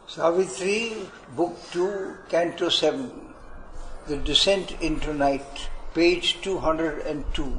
Savitri, Book 2, Canto 7, The Descent into Night, page 202.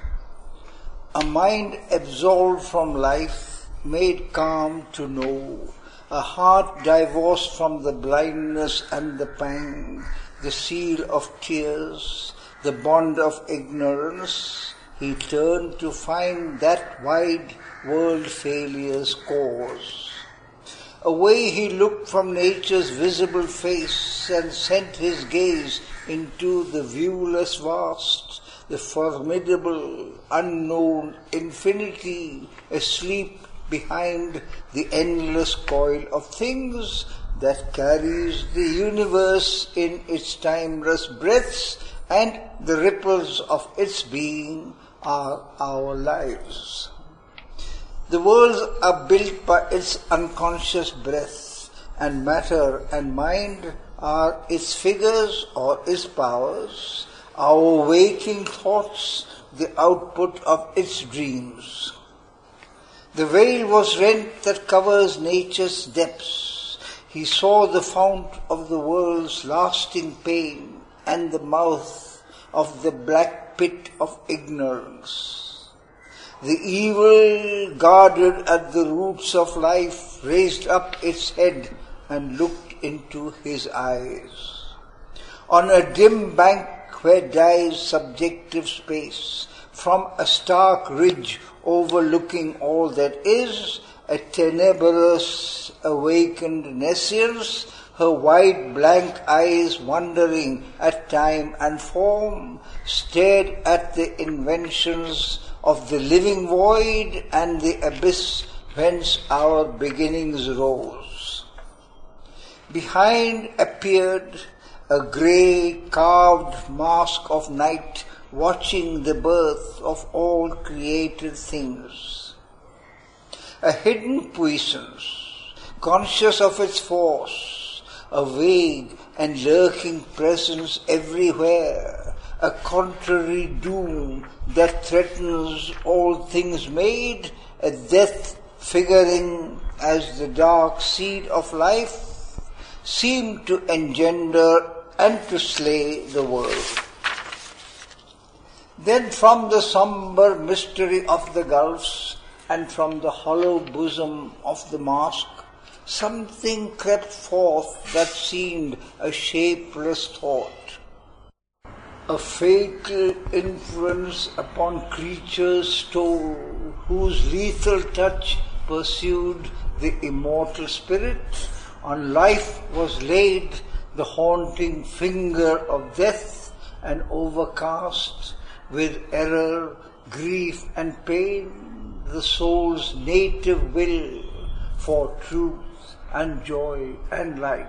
A mind absolved from life, made calm to know, a heart divorced from the blindness and the pang, the seal of tears, the bond of ignorance, he turned to find that wide world failure's cause. Away he looked from nature's visible face and sent his gaze into the viewless vast, the formidable, unknown infinity asleep behind the endless coil of things that carries the universe in its timeless breaths, and the ripples of its being are our lives. The worlds are built by its unconscious breath, and matter and mind are its figures or its powers, our waking thoughts the output of its dreams. The veil was rent that covers nature's depths. He saw the fount of the world's lasting pain and the mouth of the black pit of ignorance. The evil guarded at the roots of life raised up its head and looked into his eyes. On a dim bank where dies subjective space, from a stark ridge overlooking all that is, a tenebrous awakened nescience, her wide blank eyes wondering at time and form, stared at the inventions of the living void and the abyss whence our beginnings rose. Behind appeared a grey carved mask of night, watching the birth of all created things. A hidden puissance, conscious of its force, a vague and lurking presence everywhere, a contrary doom that threatens all things made, a death figuring as the dark seed of life, seemed to engender and to slay the world. Then from the sombre mystery of the gulfs and from the hollow bosom of the mask, something crept forth that seemed a shapeless thought. A fatal influence upon creatures stole, whose lethal touch pursued the immortal spirit. On life was laid the haunting finger of death, and overcast with error, grief and pain, the soul's native will for truth and joy and light.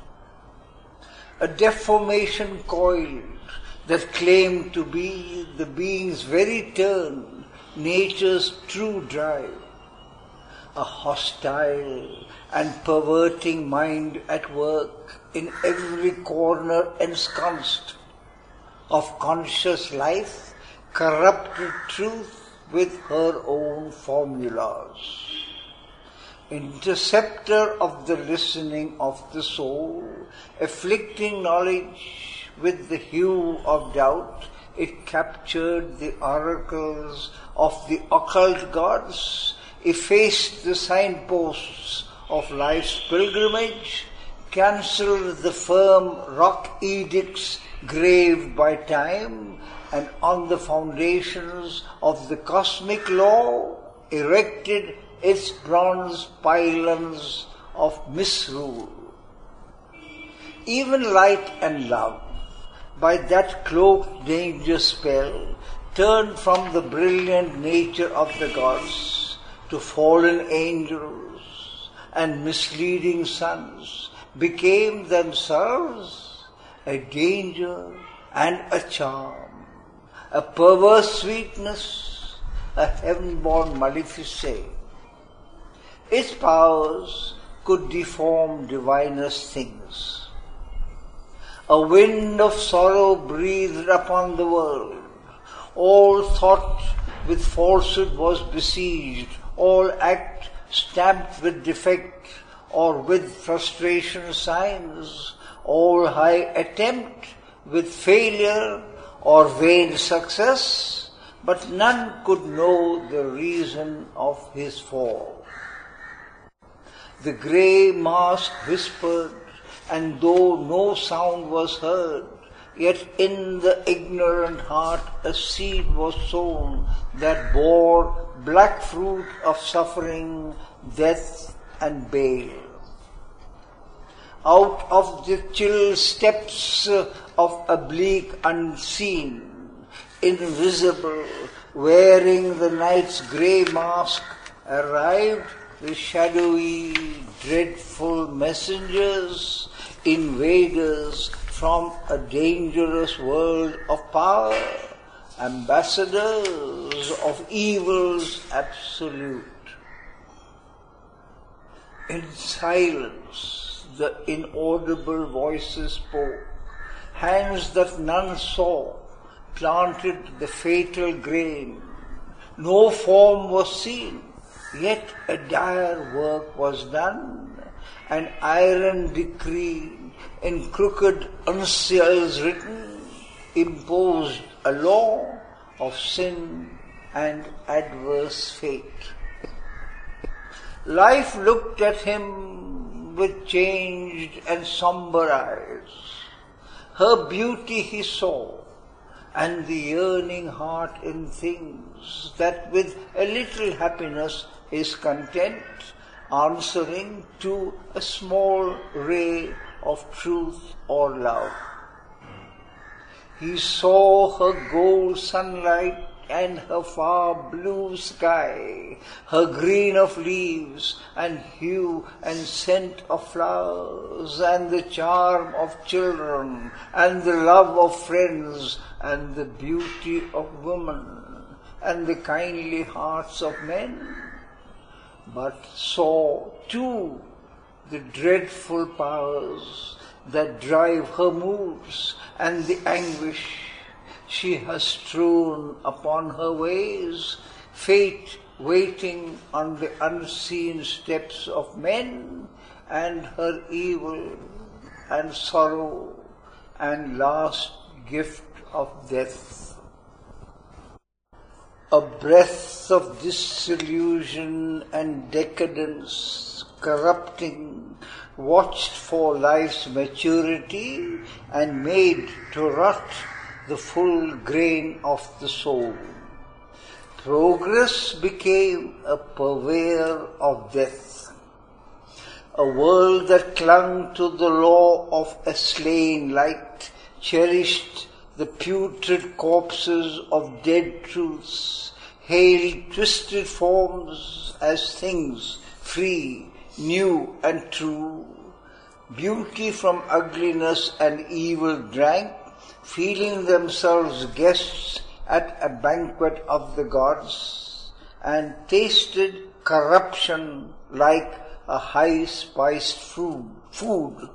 A deformation coiled that claimed to be the being's very turn, nature's true drive. A hostile and perverting mind at work in every corner ensconced of conscious life, corrupted truth with her own formulas. Interceptor of the listening of the soul, afflicting knowledge with the hue of doubt, it captured the oracles of the occult gods, effaced the signposts of life's pilgrimage, cancelled the firm rock edicts graved by time, and on the foundations of the cosmic law erected its bronze pylons of misrule. Even light and love, by that cloaked danger spell, turned from the brilliant nature of the gods to fallen angels and misleading suns, became themselves a danger and a charm, a perverse sweetness, a heaven-born maleficence. Its powers could deform divinest things. A wind of sorrow breathed upon the world. All thought with falsehood was besieged, all act stamped with defect, or with frustration signs, all high attempt with failure or vain success, but none could know the reason of his fall. The grey mask whispered, and though no sound was heard, yet in the ignorant heart a seed was sown that bore black fruit of suffering, death and bale. Out of the chill steps of a bleak unseen, invisible, wearing the night's grey mask, arrived the shadowy, dreadful messengers, invaders from a dangerous world of power, ambassadors of evil's absolute. In silence, the inaudible voices spoke. Hands that none saw planted the fatal grain. No form was seen, yet a dire work was done. An iron decree in crooked uncials written imposed a law of sin and adverse fate. Life looked at him with changed and somber eyes. Her beauty he saw, and the yearning heart in things that with a little happiness is content, answering to a small ray of truth or love. He saw her gold sunlight and her far blue sky, her green of leaves and hue and scent of flowers, and the charm of children, and the love of friends, and the beauty of women, and the kindly hearts of men, but saw too the dreadful powers that drive her moods and the anguish she has strewn upon her ways, fate waiting on the unseen steps of men, and her evil and sorrow and last gift of death. A breath of disillusion and decadence, corrupting, watched for life's maturity and made to rot the full grain of the soul. Progress became a purveyor of death. A world that clung to the law of a slain light cherished the putrid corpses of dead truths, hailed twisted forms as things free, new and true. Beauty from ugliness and evil drank, feeling themselves guests at a banquet of the gods, and tasted corruption like a high-spiced food.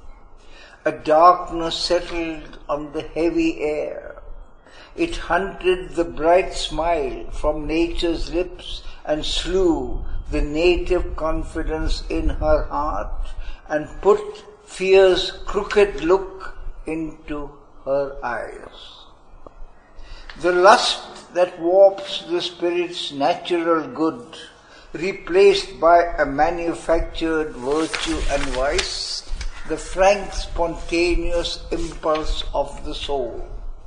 A darkness settled on the heavy air. It hunted the bright smile from nature's lips and slew the native confidence in her heart and put fear's crooked look into her eyes. The lust that warps the spirit's natural good, replaced by a manufactured virtue and vice, the frank spontaneous impulse of the soul.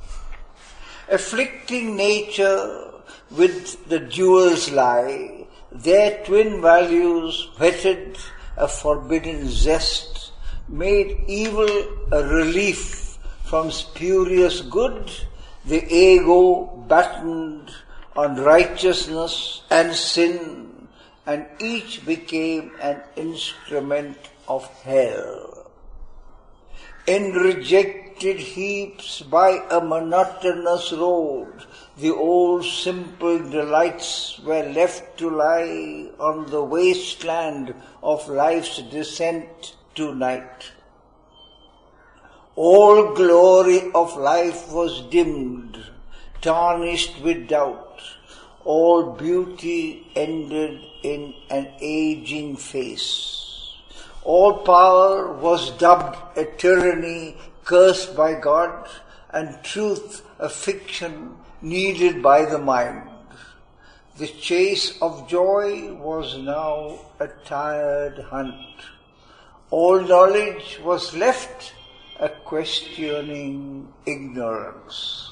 Afflicting nature with the dual's lie, their twin values whetted a forbidden zest, made evil a relief from spurious good, the ego battened on righteousness and sin, and each became an instrument of hell. In rejected heaps by a monotonous road, the old simple delights were left to lie on the wasteland of life's descent to night. All glory of life was dimmed, tarnished with doubt. All beauty ended in an aging face. All power was dubbed a tyranny cursed by God, and truth a fiction needed by the mind. The chase of joy was now a tired hunt. All knowledge was left a questioning ignorance.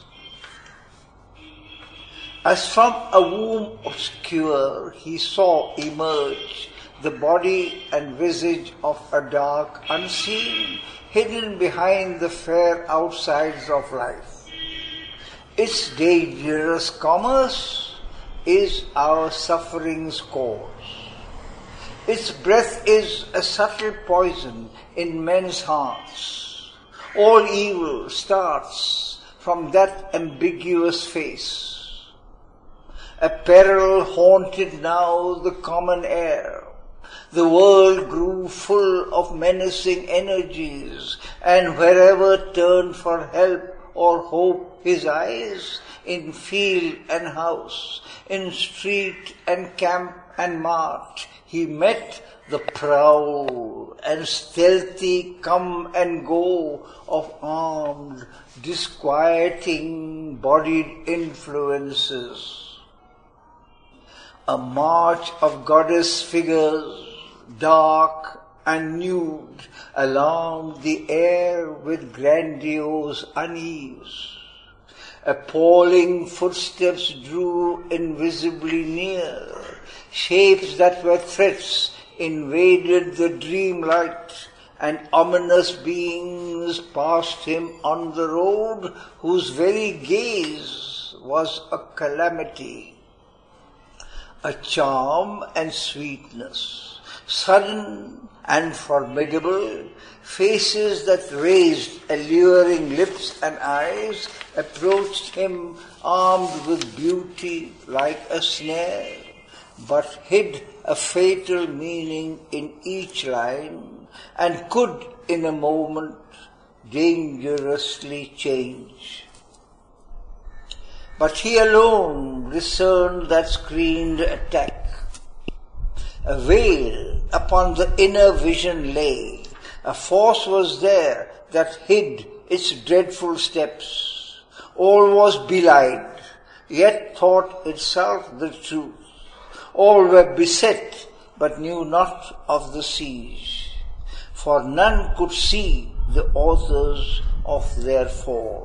As from a womb obscure he saw emerge the body and visage of a dark unseen, hidden behind the fair outsides of life. Its dangerous commerce is our suffering's cause. Its breath is a subtle poison in men's hearts. All evil starts from that ambiguous face. A peril haunted now the common air. The world grew full of menacing energies, and wherever turned for help or hope his eyes, in field and house, in street and camp and mart, he met the prowl and stealthy come and go of armed, disquieting, bodied influences. A march of goddess figures, dark and nude, alarmed the air with grandiose unease. Appalling footsteps drew invisibly near. Shapes that were threats invaded the dreamlight, and ominous beings passed him on the road whose very gaze was a calamity. A charm and sweetness, sudden and formidable, faces that raised alluring lips and eyes, approached him armed with beauty like a snare, but hid a fatal meaning in each line, and could in a moment dangerously change. But he alone discerned that screened attack. A veil upon the inner vision lay. A force was there that hid its dreadful steps. All was belied, yet thought itself the truth. All were beset, but knew not of the siege. For none could see the authors of their fall.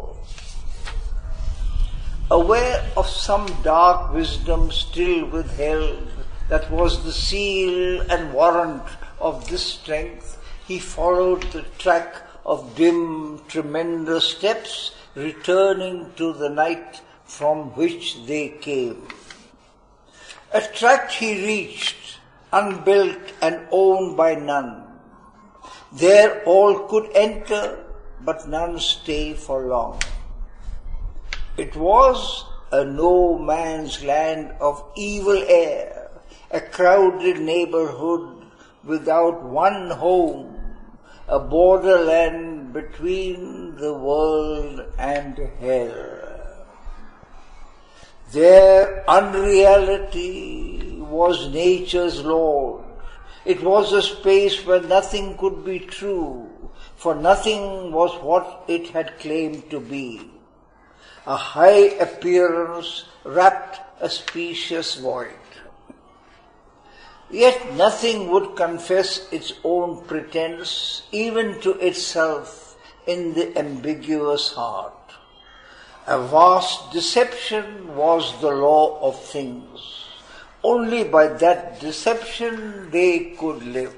Aware of some dark wisdom still withheld, that was the seal and warrant of this strength, he followed the track of dim, tremendous steps, returning to the night from which they came. A tract he reached, unbuilt and owned by none. There all could enter, but none stay for long. It was a no man's land of evil air, a crowded neighborhood without one home, a borderland between the world and hell. Their unreality was nature's lord. It was a space where nothing could be true, for nothing was what it had claimed to be. A high appearance wrapped a spacious void. Yet nothing would confess its own pretense, even to itself, in the ambiguous heart. A vast deception was the law of things. Only by that deception they could live.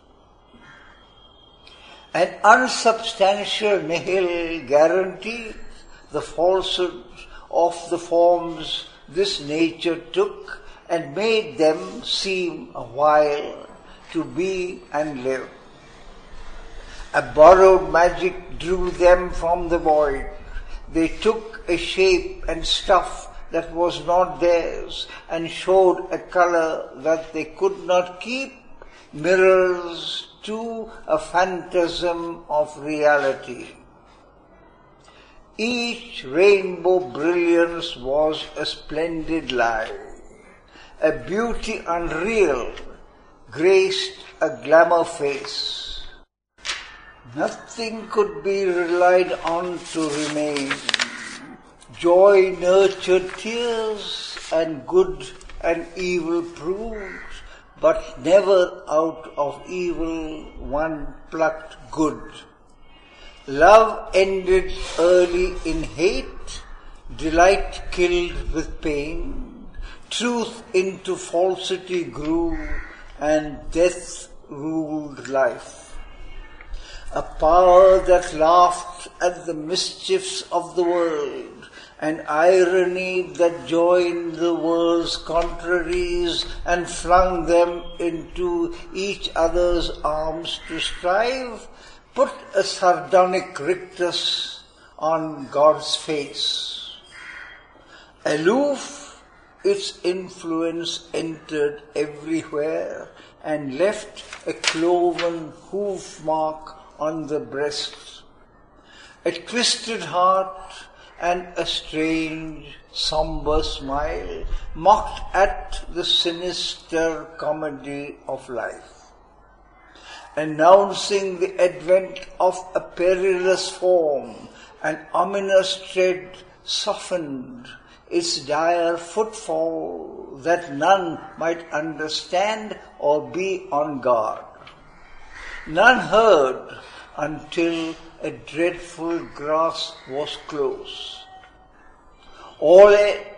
An unsubstantial nihil guaranteed the falsehood of the forms this nature took and made them seem a while to be and live. A borrowed magic drew them from the void. They took a shape and stuff that was not theirs and showed a color that they could not keep, mirrors to a phantasm of reality. Each rainbow brilliance was a splendid lie, a beauty unreal, graced a glamour face. Nothing could be relied on to remain. Joy nurtured tears, and good and evil proved, but never out of evil one plucked good. Love ended early in hate, delight killed with pain, truth into falsity grew, and death ruled life. A power that laughed at the mischiefs of the world, an irony that joined the world's contraries and flung them into each other's arms to strive, put a sardonic rictus on God's face. Aloof, its influence entered everywhere and left a cloven hoof mark on the breast, a twisted heart and a strange, somber smile mocked at the sinister comedy of life. Announcing the advent of a perilous form, an ominous tread softened its dire footfall that none might understand or be on guard. None heard until a dreadful grasp was close. Or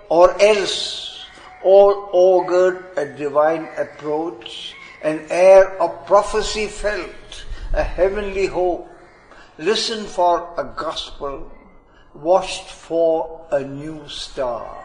else all augured a divine approach, an air of prophecy felt, a heavenly hope, listened for a gospel, watched for a new star.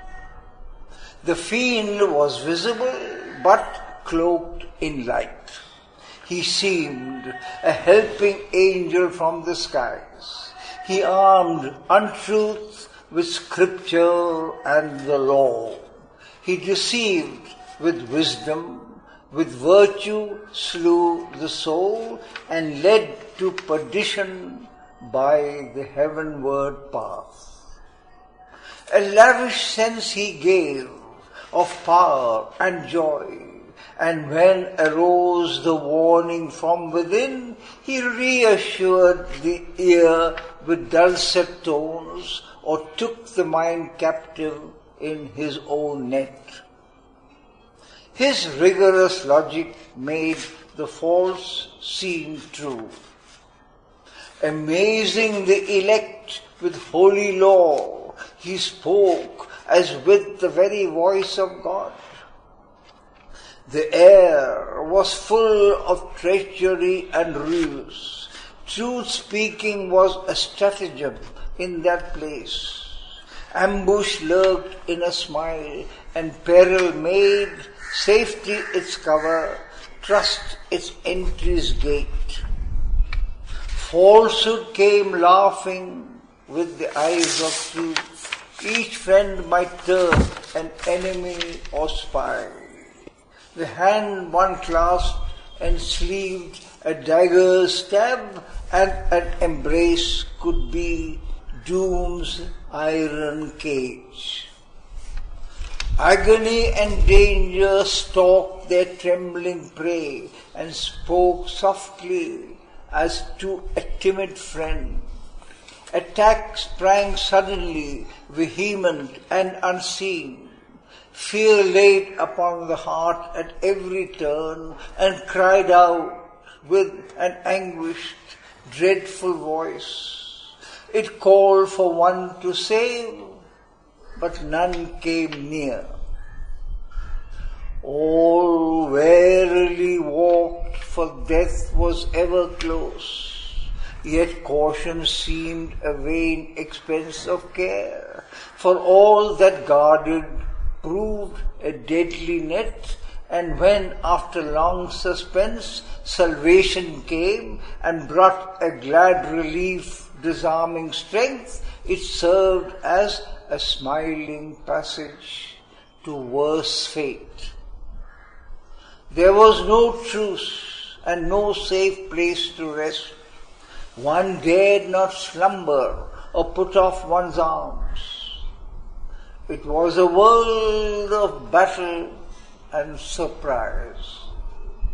The fiend was visible, but cloaked in light. He seemed a helping angel from the skies. He armed untruth with scripture and the law. He deceived with wisdom, with virtue slew the soul, and led to perdition by the heavenward path. A lavish sense he gave of power and joy, and when arose the warning from within, he reassured the ear with dulcet tones, or took the mind captive in his own net. His rigorous logic made the false seem true, amazing the elect with holy law. He spoke as with the very voice of God. The air was full of treachery and ruse. Truth speaking was a stratagem in that place. Ambush lurked in a smile, and peril made safety its cover, trust its entry's gate. Falsehood came laughing with the eyes of truth. Each friend might turn an enemy or spy. The hand one clasped and sleeved a dagger's stab, and an embrace could be doom's iron cage. Agony and danger stalked their trembling prey, and spoke softly as to a timid friend. Attack sprang suddenly, vehement and unseen. Fear laid upon the heart at every turn, and cried out with an anguished, dreadful voice. It called for one to save, but none came near. All warily walked, for death was ever close. Yet caution seemed a vain expense of care, for all that guarded proved a deadly net. And when after long suspense salvation came and brought a glad relief, disarming strength, it served as a smiling passage to worse fate. There was no truce and no safe place to rest. One dared not slumber or put off one's arms. It was a world of battle and surprise.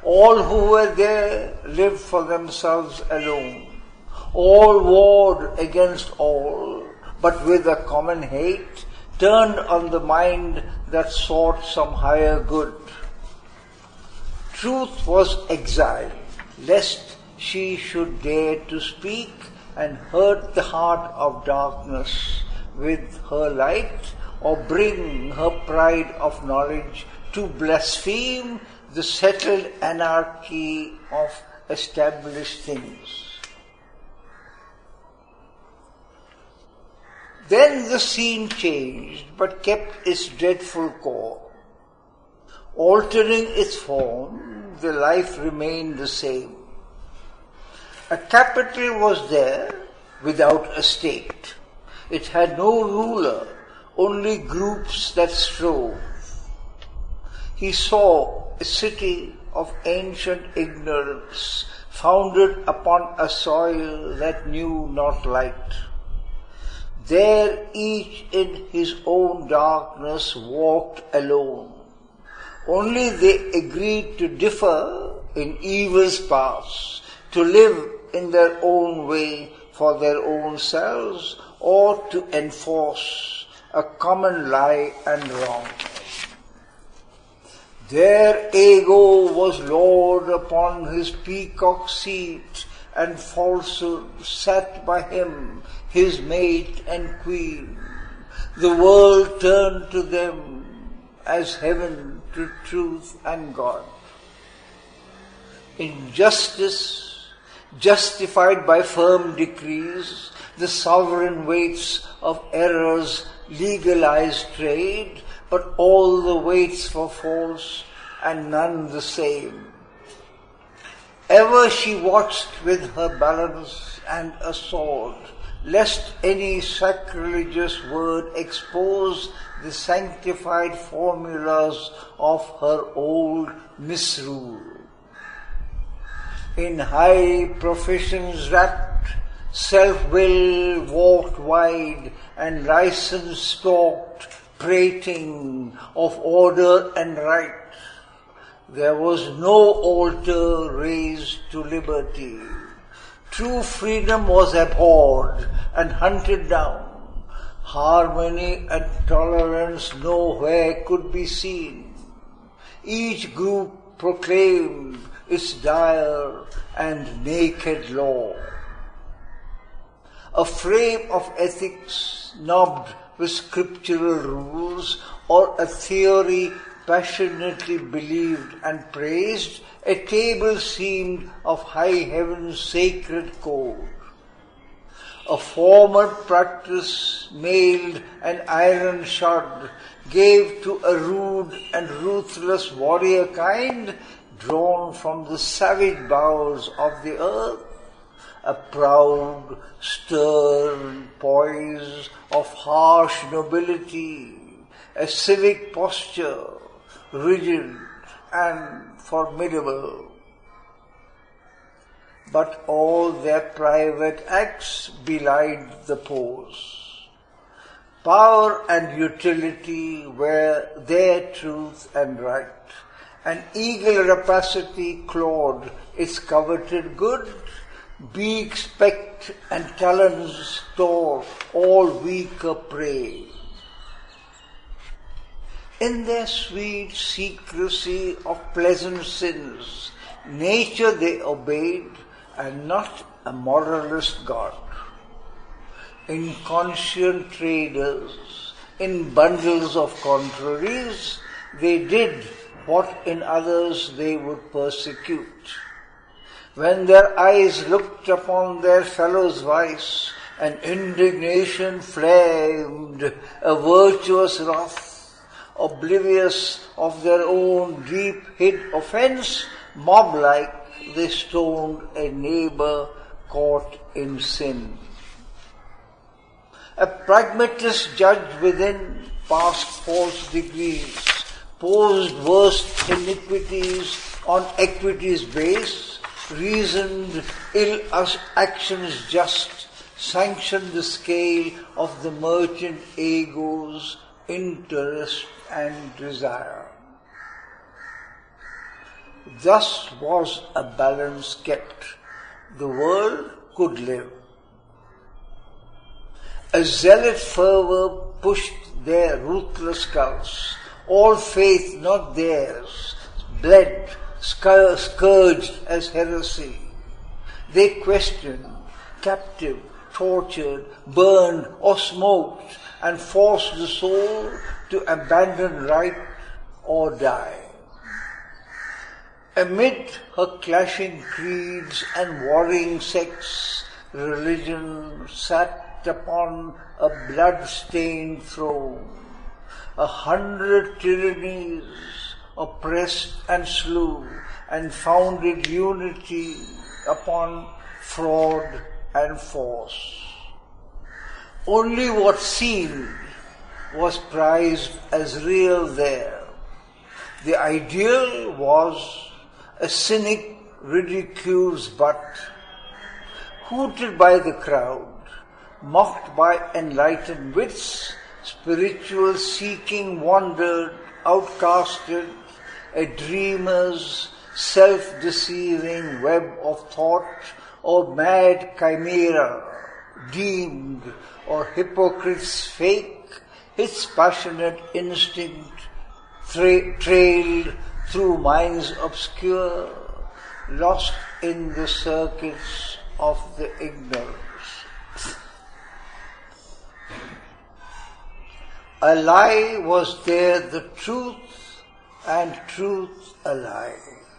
All who were there lived for themselves alone. All warred against all, but with a common hate, turned on the mind that sought some higher good. Truth was exiled, lest she should dare to speak and hurt the heart of darkness with her light, or bring her pride of knowledge to blaspheme the settled anarchy of established things. Then the scene changed, but kept its dreadful core. Altering its form, the life remained the same. A capital was there without a state. It had no ruler, only groups that strove. He saw a city of ancient ignorance, founded upon a soil that knew not light. There each in his own darkness walked alone. Only they agreed to differ in evil's paths, to live in their own way for their own selves, or to enforce a common lie and wrong. Their ego was lord upon his peacock seat, and falsehood sat by him, his mate and queen. The world turned to them as heaven to truth and God. Injustice, justified by firm decrees, the sovereign weights of errors legalized trade, but all the weights were false and none the same. Ever she watched with her balance and a sword, lest any sacrilegious word expose the sanctified formulas of her old misrule. In high professions wrapped, self-will walked wide, and license stalked, prating of order and right. There was no altar raised to liberty. True freedom was abhorred and hunted down. Harmony and tolerance nowhere could be seen. Each group proclaimed its dire and naked law. A frame of ethics knobbed with scriptural rules, or a theory passionately believed and praised, a table seemed of high heaven's sacred code. A former practice, mailed and iron shod, gave to a rude and ruthless warrior kind, drawn from the savage bowels of the earth, a proud, stern poise of harsh nobility, a civic posture, rigid and formidable. But all their private acts belied the pose. Power and utility were their truth and right. An eagle rapacity clawed its coveted good. Beak, speck, and talons tore all weaker prey. In their sweet secrecy of pleasant sins, nature they obeyed, and not a moralist God. Inconscient traders, in bundles of contraries, they did what in others they would persecute. When their eyes looked upon their fellow's vice, an indignation flamed, a virtuous wrath, oblivious of their own deep-hid offense, mob-like they stoned a neighbor caught in sin. A pragmatist judge within passed false degrees, posed worst iniquities on equity's base, reasoned ill actions just, sanctioned the scale of the merchant ego's interest and desire. Thus was a balance kept. The world could live. A zealot fervour pushed their ruthless cause. All faith not theirs, bled, scourged as heresy. They questioned, captive, tortured, burned or smoked, and forced the soul to abandon right or die. Amid her clashing creeds and warring sects, religion sat upon a blood-stained throne. 100 tyrannies oppressed and slew, and founded unity upon fraud and force. Only what seemed was prized as real there. The ideal was a cynic ridicule's butt, hooted by the crowd, mocked by enlightened wits, spiritual seeking wandered, outcasted, a dreamer's self-deceiving web of thought, or mad chimera, deemed, or hypocrite's fake, his passionate instinct trailed through minds obscure, lost in the circuits of the ignorance. A lie was there the truth, and truth a lie.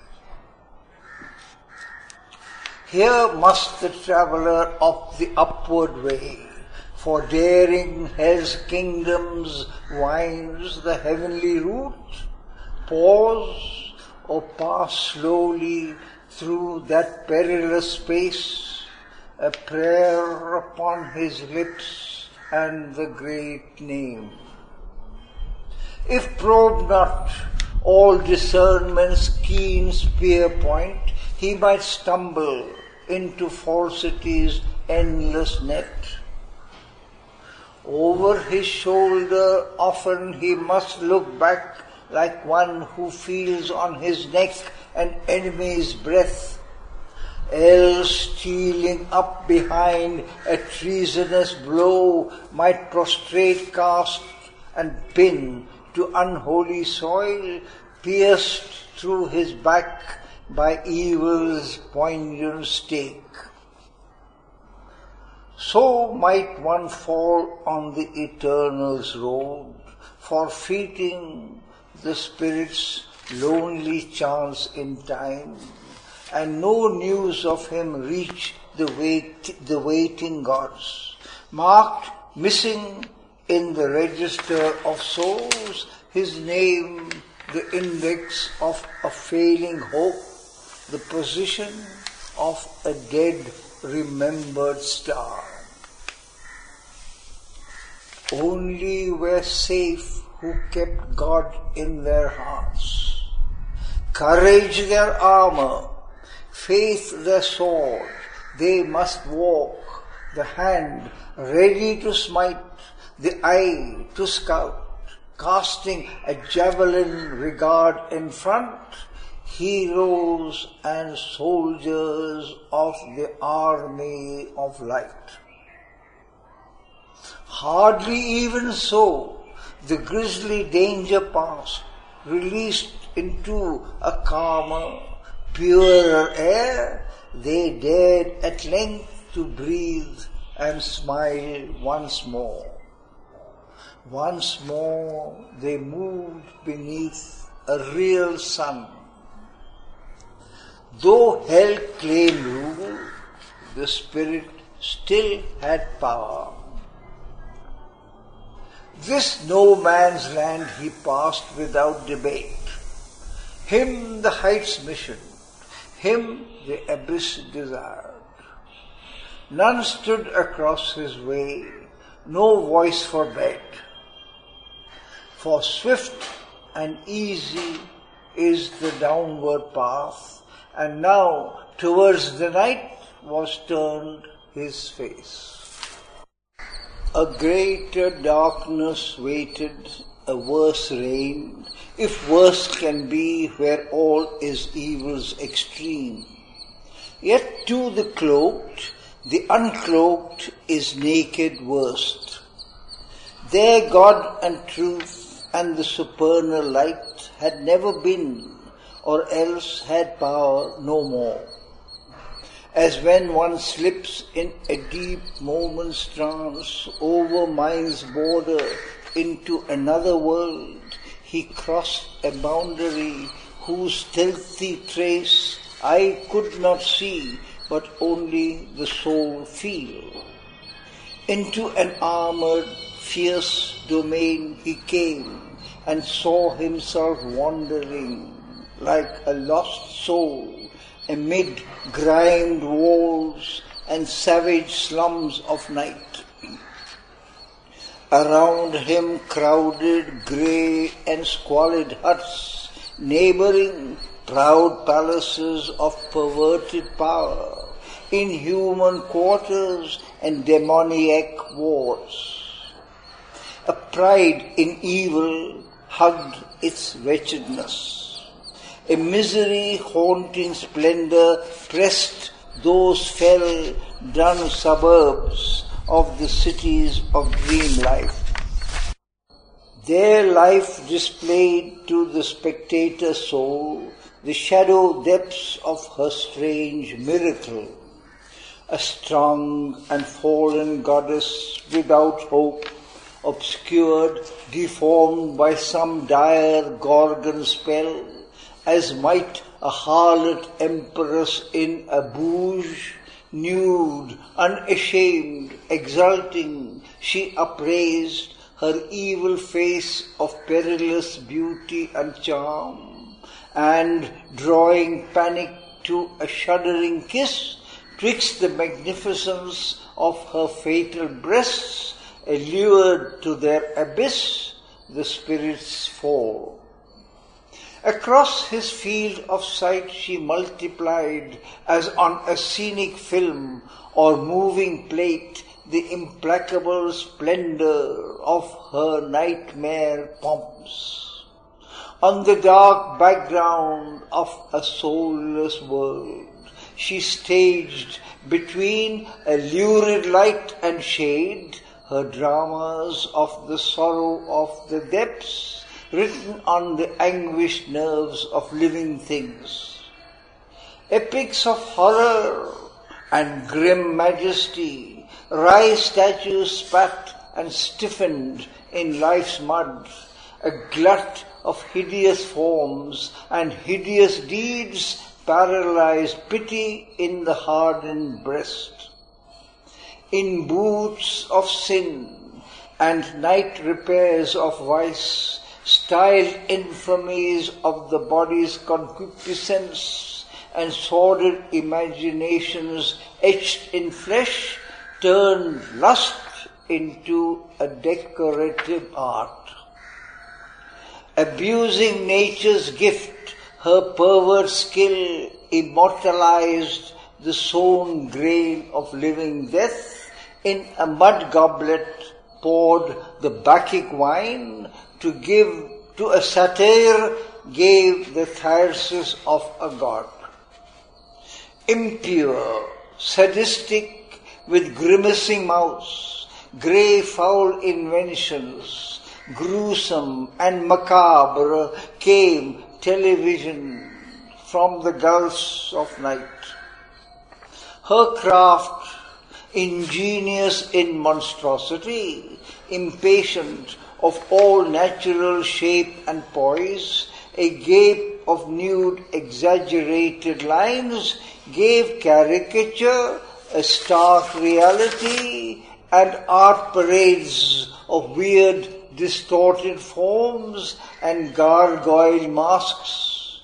Here must the traveller of the upward way, for daring hell's kingdoms winds the heavenly route, pause or pass slowly through that perilous space, a prayer upon his lips and the great name. If probe not all discernment's keen spear point, he might stumble into falsity's endless net. Over his shoulder often he must look back like one who feels on his neck an enemy's breath, else stealing up behind a treasonous blow might prostrate, cast and pin to unholy soil, pierced through his back by evil's poignant stake. So might one fall on the Eternal's road, forfeiting the Spirit's lonely chance in time, and no news of him reach the waiting gods. Marked missing in the register of souls, his name the index of a failing hope, the position of a dead remembered star. Only were safe who kept God in their hearts, courage their armor, faith their sword. They must walk, the hand ready to smite, the eye to scout, casting a javelin regard in front, heroes and soldiers of the army of light. Hardly even so, the grisly danger past, released into a calmer, purer air, they dared at length to breathe and smile once more. Once more they moved beneath a real sun. Though hell claimed rule, the Spirit still had power. This no man's land he passed without debate. Him the heights mission, him the abyss desired. None stood across his way, no voice forbade. For swift and easy is the downward path, and now towards the night was turned his face. A greater darkness waited a worse reign, if worse can be where all is evil's extreme. Yet to the cloaked, the uncloaked is naked worst. There God and truth and the supernal light had never been, or else had power no more. As when one slips in a deep moment's trance over mind's border into another world, he crossed a boundary whose stealthy trace I could not see, but only the soul feel. Into an armored, fierce domain he came, and saw himself wandering like a lost soul amid grimed walls and savage slums of night. Around him crowded grey and squalid huts, neighbouring proud palaces of perverted power, inhuman quarters and demoniac wars. A pride in evil hugged its wretchedness. A misery haunting splendour pressed those fell, dun suburbs of the cities of dream life. Their life displayed to the spectator soul the shadow depths of her strange miracle. A strong and fallen goddess without hope, obscured, deformed by some dire Gorgon spell, as might a harlot empress in a bouge, nude, unashamed, exulting, she upraised her evil face of perilous beauty and charm, and drawing panic to a shuddering kiss, twixt the magnificence of her fatal breasts, allured to their abyss, the spirit's fall. Across his field of sight she multiplied, as on a scenic film or moving plate, the implacable splendour of her nightmare pomps. On the dark background of a soulless world, she staged between a lurid light and shade her dramas of the sorrow of the depths, written on the anguished nerves of living things. Epics of horror and grim majesty, wry statues spat and stiffened in life's mud, a glut of hideous forms and hideous deeds paralyzed pity in the hardened breast. In boots of sin and night repairs of vice, styled infamies of the body's concupiscence and sordid imaginations etched in flesh, turned lust into a decorative art. Abusing nature's gift, her perverse skill immortalized the sown grain of living death. In a mud goblet poured the Bacchic wine, to give to a satyr gave the thyrsus of a god. Impure, sadistic, with grimacing mouths, grey foul inventions, gruesome and macabre came television from the gulfs of night. Her craft, ingenious in monstrosity, impatient of all natural shape and poise, a gape of nude exaggerated lines, gave caricature a stark reality, and art parades of weird distorted forms and gargoyle masks,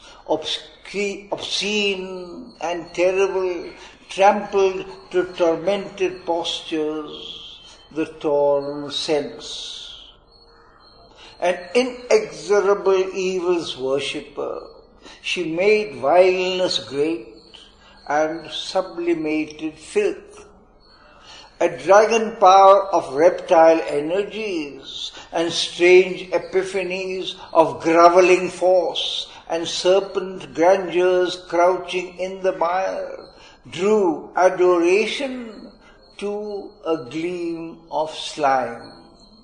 obscene and terrible, trampled to tormented postures the torn sense. An inexorable evil's worshipper, she made vileness great and sublimated filth. a dragon power of reptile energies, and strange epiphanies of grovelling force, and serpent grandeurs crouching in the mire, drew adoration to a gleam of slime.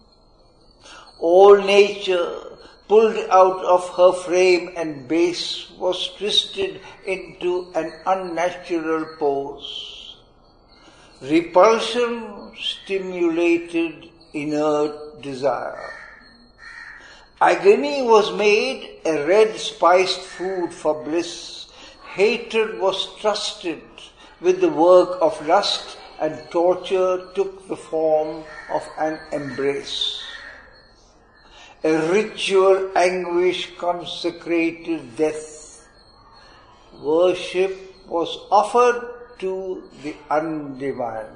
All nature, pulled out of her frame and base, was twisted into an unnatural pose. Repulsion stimulated inert desire. Agony was made a red spiced food for bliss. Hatred was trusted with the work of lust, and torture took the form of an embrace. A ritual anguish consecrated death. Worship was offered to the undivine.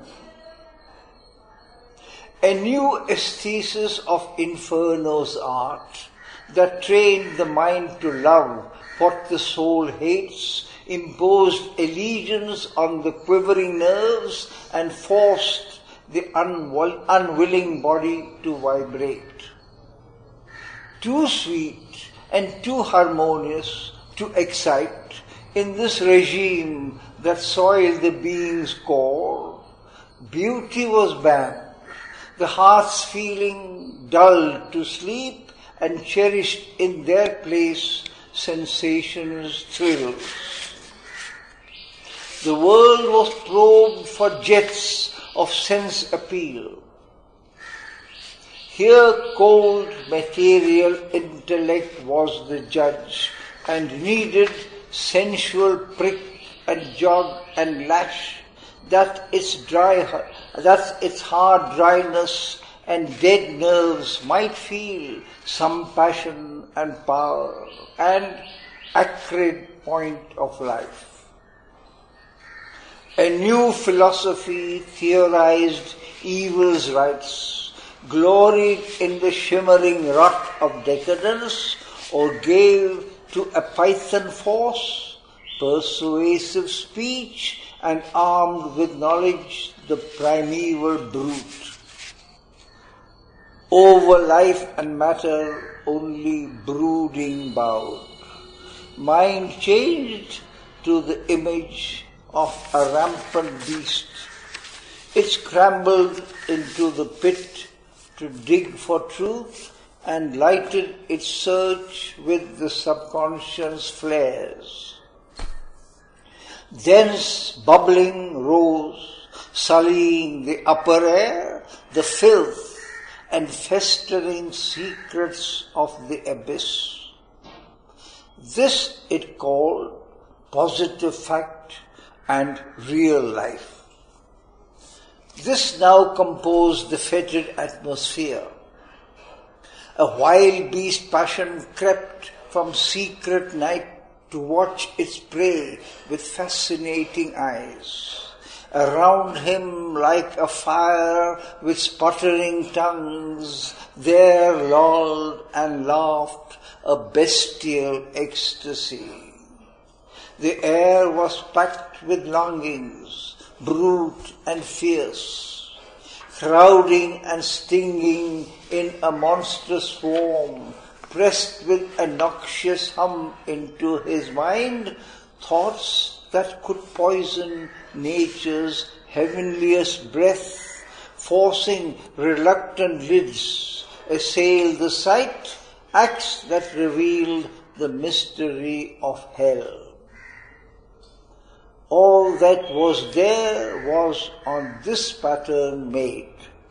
A new aesthesis of Inferno's art that trained the mind to love what the soul hates, imposed allegiance on the quivering nerves, and forced the unwilling body to vibrate. Too sweet and too harmonious to excite in this regime that soiled the being's core, beauty was banned, the heart's feeling dulled to sleep, and cherished in their place sensation's thrills. The world was probed for jets of sense appeal. Here cold material intellect was the judge, and needed sensual prick and jog and lash, that its hard dryness and dead nerves might feel some passion and power and acrid point of life. A new philosophy theorized evil's rights, gloried in the shimmering rot of decadence, or gave to a python force, persuasive speech, and armed with knowledge the primeval brute. Over life and matter only brooding bowed. Mind changed to the image of a rampant beast. It scrambled into the pit to dig for truth, and lighted its search with the subconscious flares. Thence bubbling rose, sullying the upper air, the filth and festering secrets of the abyss. This it called positive fact and real life. This now composed the fetid atmosphere. A wild beast passion crept from secret night to watch its prey with fascinating eyes. Around him, like a fire with sputtering tongues, there lolled and laughed a bestial ecstasy. The air was packed with longings, brute and fierce, crowding and stinging in a monstrous swarm, pressed with a noxious hum into his mind, thoughts that could poison nature's heavenliest breath, forcing reluctant lids, assail the sight, acts that revealed the mystery of hell. All that was there was on this pattern made.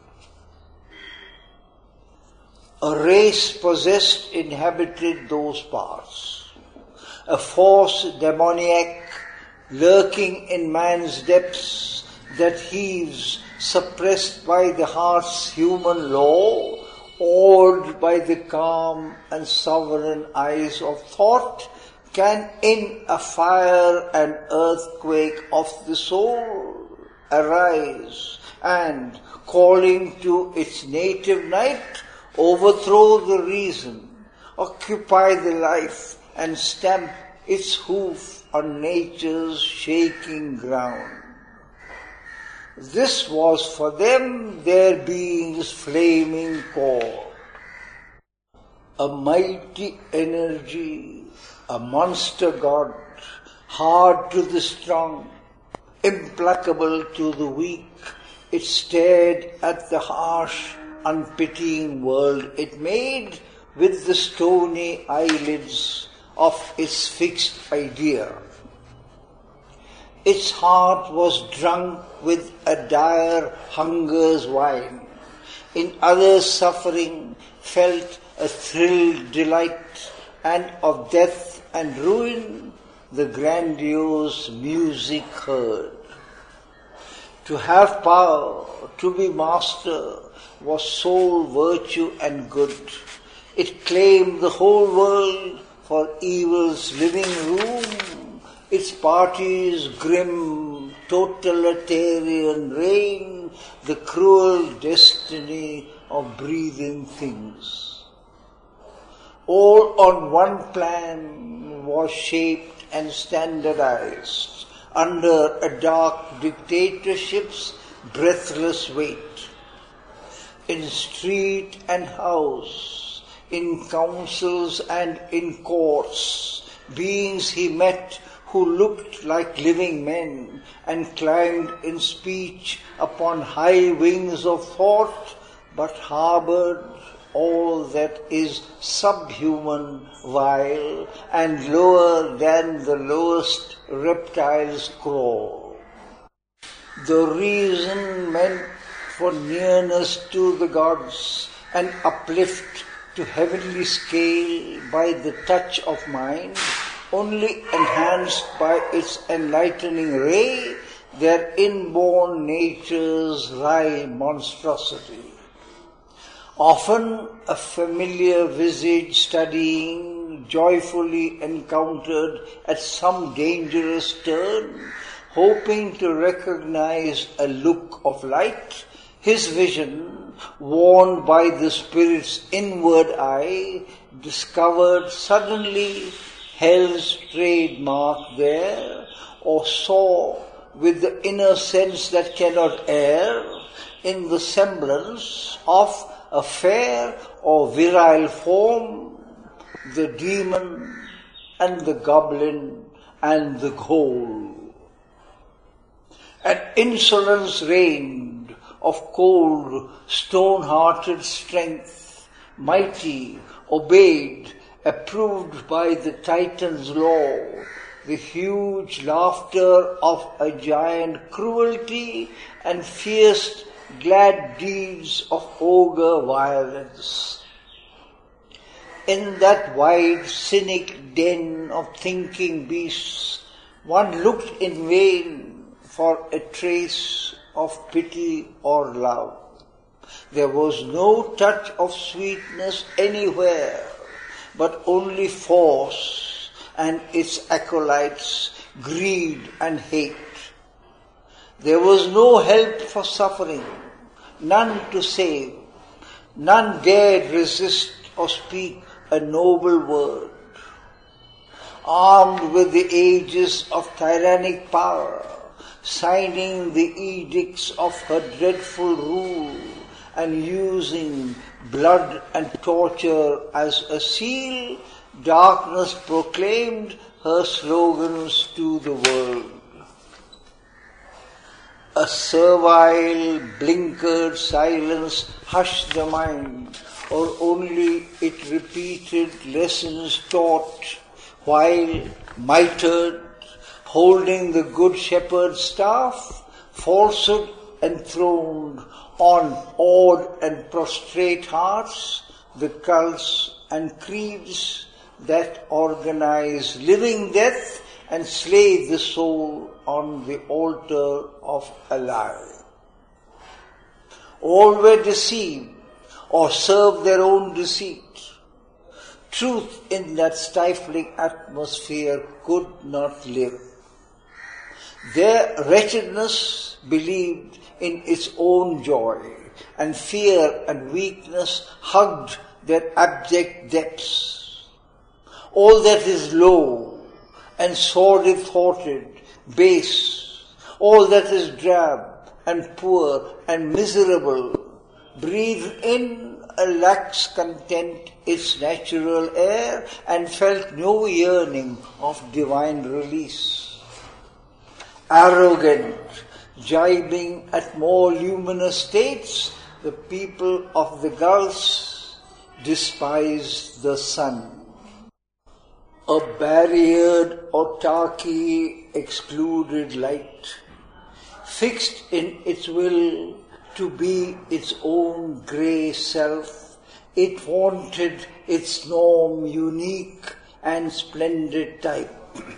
A race possessed inhabited those parts. A force demoniac lurking in man's depths that heaves, suppressed by the heart's human law, awed by the calm and sovereign eyes of thought, can in a fire and earthquake of the soul arise and, calling to its native night, overthrow the reason, occupy the life, and stamp its hoof on nature's shaking ground. This was for them their being's flaming core. A mighty energy, a monster god, hard to the strong, implacable to the weak, it stared at the harsh, unpitying world it made with the stony eyelids of its fixed idea. Its heart was drunk with a dire hunger's wine. In others' suffering felt a thrilled delight, and of death and ruin the grandiose music heard. To have power, to be master, was sole virtue and good. It claimed the whole world for evil's living room, its party's grim, totalitarian reign, the cruel destiny of breathing things. All on one plan was shaped and standardized under a dark dictatorship's breathless weight. In street and house, in councils and in courts, beings he met who looked like living men and climbed in speech upon high wings of thought, but harbored all that is subhuman, vile, and lower than the lowest reptile's crawl. The reason meant for nearness to the gods, and uplift to heavenly scale by the touch of mind, only enhanced by its enlightening ray their inborn nature's wry monstrosity. Often a familiar visage studying, joyfully encountered at some dangerous turn, hoping to recognize a look of light, his vision, warned by the Spirit's inward eye, discovered suddenly hell's trademark there, or saw with the inner sense that cannot err, in the semblance of a fair or virile form, the demon and the goblin and the ghoul. An insolence reigned of cold, stone-hearted strength, mighty, obeyed, approved by the Titan's law, the huge laughter of a giant cruelty and fierce glad deeds of ogre violence. In that wide, cynic den of thinking beasts, one looked in vain for a trace of pity or love. There was no touch of sweetness anywhere, but only force and its acolytes, greed and hate. There was no help for suffering, none to save, none dared resist or speak a noble word. Armed with the aegis of tyrannic power, signing the edicts of her dreadful rule, and using blood and torture as a seal, darkness proclaimed her slogans to the world. A servile, blinkered silence hushed the mind, or only it repeated lessons taught, while mitred, holding the good shepherd's staff, falsehood enthroned on awed and prostrate hearts, the cults and creeds that organize living death and slay the soul on the altar of a lie. All were deceived or served their own deceit. Truth in that stifling atmosphere could not live. Their wretchedness believed in its own joy, and fear and weakness hugged their abject depths. All that is low and sordid-thoughted, base, all that is drab and poor and miserable, breathed in a lax content its natural air and felt no yearning of divine release. Arrogant, jibing at more luminous states, the people of the gulfs despised the sun. A barriered autarky excluded light, fixed in its will to be its own grey self, it wanted its norm unique and splendid type.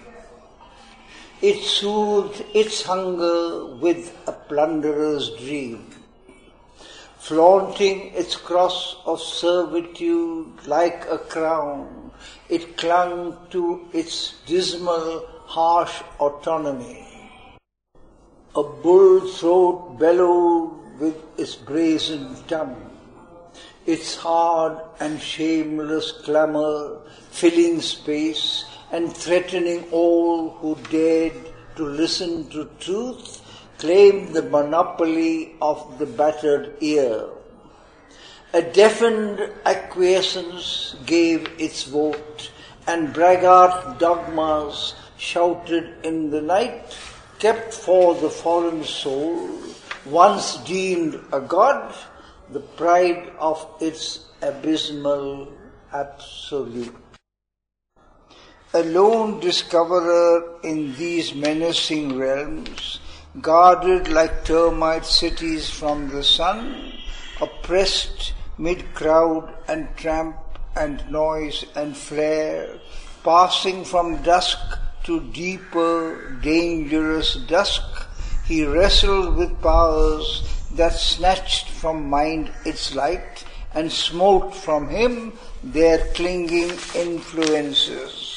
It soothed its hunger with a plunderer's dream, flaunting its cross of servitude like a crown. It clung to its dismal, harsh autonomy. A bull throat bellowed with its brazen tongue, its hard and shameless clamour filling space and threatening all who dared to listen to truth, claimed the monopoly of the battered ear. A deafened acquiescence gave its vote, and braggart dogmas shouted in the night, kept for the foreign soul, once deemed a god, the pride of its abysmal absolute. A lone discoverer in these menacing realms, guarded like termite cities from the sun, oppressed mid crowd and tramp and noise and flare, passing from dusk to deeper, dangerous dusk, he wrestled with powers that snatched from mind its light and smote from him their clinging influences.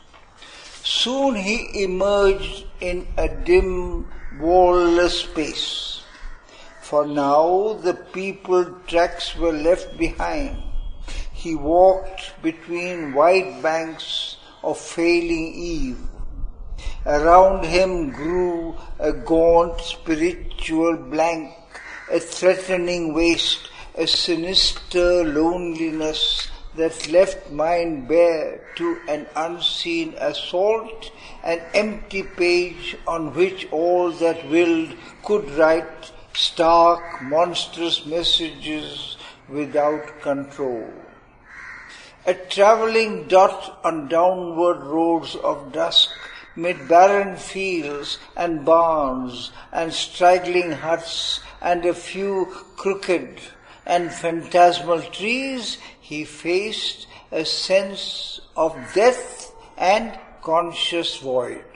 Soon he emerged in a dim, wall-less space, for now the people tracks were left behind. He walked between white banks of failing eve. Around him grew a gaunt spiritual blank, a threatening waste, a sinister loneliness that left mind bare to an unseen assault, an empty page on which all that willed could write stark, monstrous messages without control. A travelling dot on downward roads of dusk, mid barren fields and barns and straggling huts and a few crooked and phantasmal trees, he faced a sense of death and conscious void.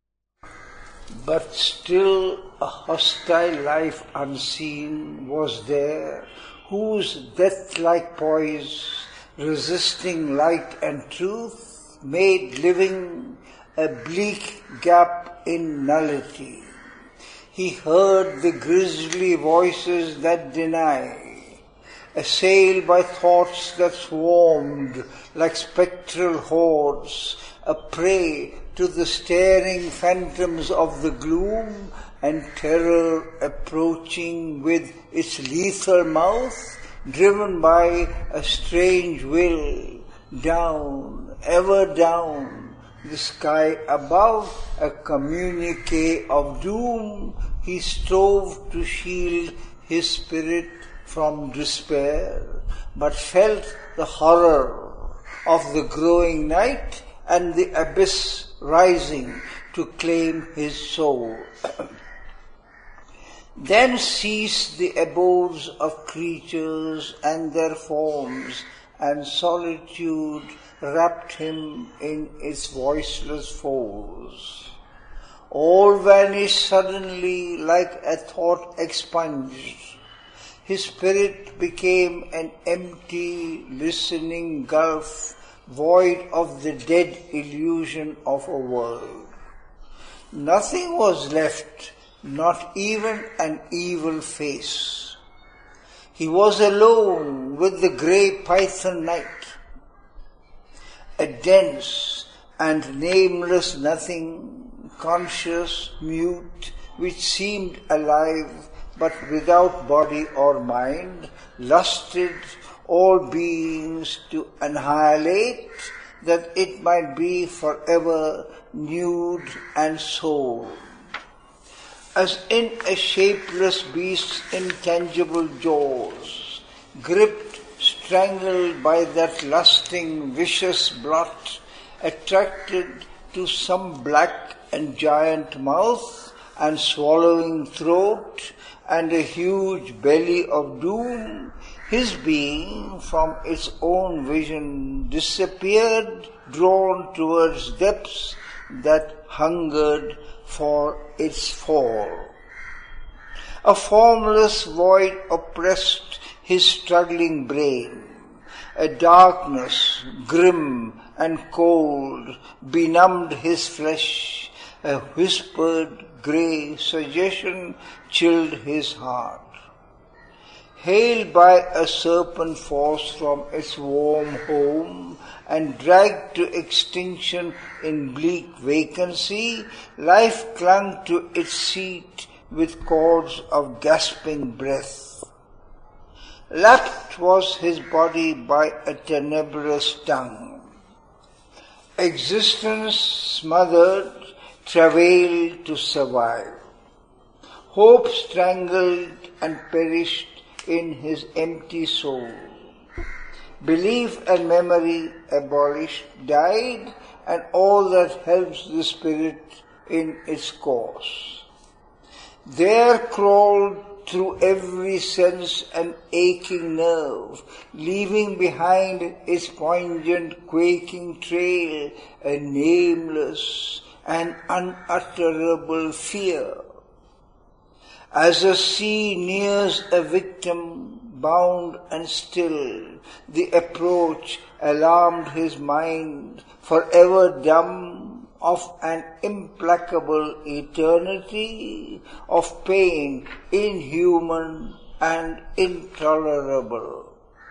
But still a hostile life unseen was there, whose death-like poise, resisting light and truth, made living a bleak gap in nullity. He heard the grisly voices that deny, assailed by thoughts that swarmed like spectral hordes, a prey to the staring phantoms of the gloom, and terror approaching with its lethal mouth, driven by a strange will, down, ever down, the sky above, a communique of doom. He strove to shield his spirit from despair, but felt the horror of the growing night and the abyss rising to claim his soul. Then ceased the abodes of creatures and their forms, and solitude wrapped him in its voiceless folds. All vanished suddenly like a thought expunged. His spirit became an empty, listening gulf, void of the dead illusion of a world. Nothing was left, not even an evil face. He was alone with the grey python night, a dense and nameless nothing, conscious, mute, which seemed alive but without body or mind, lusted all beings to annihilate, that it might be forever nude and sole. As in a shapeless beast's intangible jaws, gripped, strangled by that lusting, vicious blot, attracted to some black and giant mouth and swallowing throat and a huge belly of doom, his being from its own vision disappeared, drawn towards depths that hungered for its fall. A formless void oppressed his struggling brain. A darkness, grim and cold, benumbed his flesh. A whispered grey suggestion chilled his heart. Hailed by a serpent force from its warm home and dragged to extinction in bleak vacancy, life clung to its seat with cords of gasping breath. Lapped was his body by a tenebrous tongue. Existence smothered, travailed to survive. Hope strangled and perished in his empty soul. Belief and memory abolished, died, and all that helps the spirit in its course. There crawled through every sense and aching nerve, leaving behind its poignant quaking trail a nameless and unutterable fear. As a sea nears a victim, bound and still, the approach alarmed his mind, forever dumb, of an implacable eternity of pain inhuman and intolerable.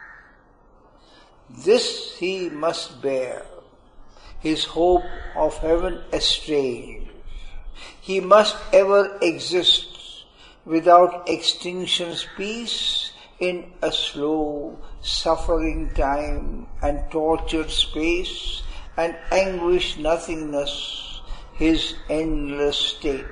This he must bear, his hope of heaven estranged. He must ever exist without extinction's peace in a slow, suffering time and tortured space and anguished nothingness, his endless state.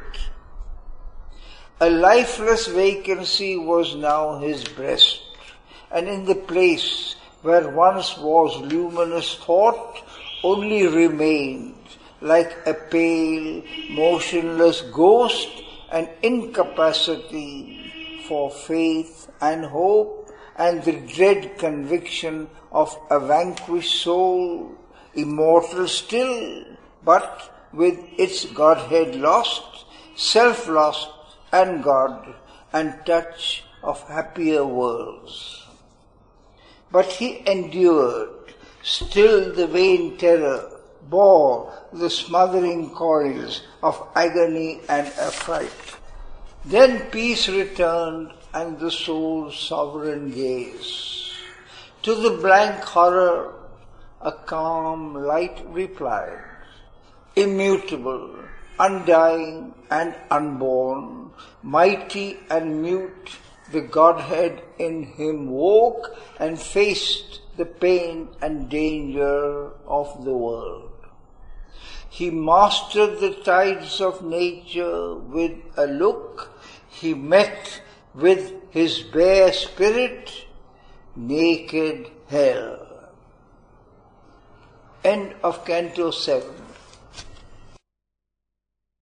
A lifeless vacancy was now his breast, and in the place where once was luminous thought only remained, like a pale, motionless ghost, an incapacity for faith and hope and the dread conviction of a vanquished soul, immortal still, but with its Godhead lost, self lost and God, and touch of happier worlds. But he endured, still the vain terror, bore the smothering coils of agony and affright. Then peace returned and the soul's sovereign gaze. To the blank horror a calm light replied, immutable, undying and unborn, mighty and mute, the Godhead in him woke and faced the pain and danger of the world. He mastered the tides of nature with a look. He met with his bare spirit naked hell. End of Canto 7.